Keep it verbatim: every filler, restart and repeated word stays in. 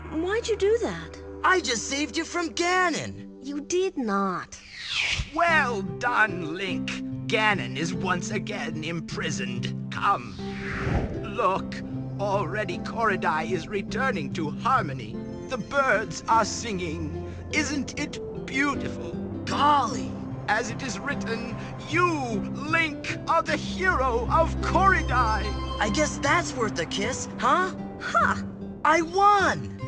Why'd you do that? I just saved you from Ganon. You did not. Well done, Link. Ganon is once again imprisoned. Come. Look, already Koridai is returning to harmony. The birds are singing. Isn't it beautiful? Golly. As it is written, you, Link, are the hero of Koridai. I guess that's worth a kiss, huh? Ha! I won!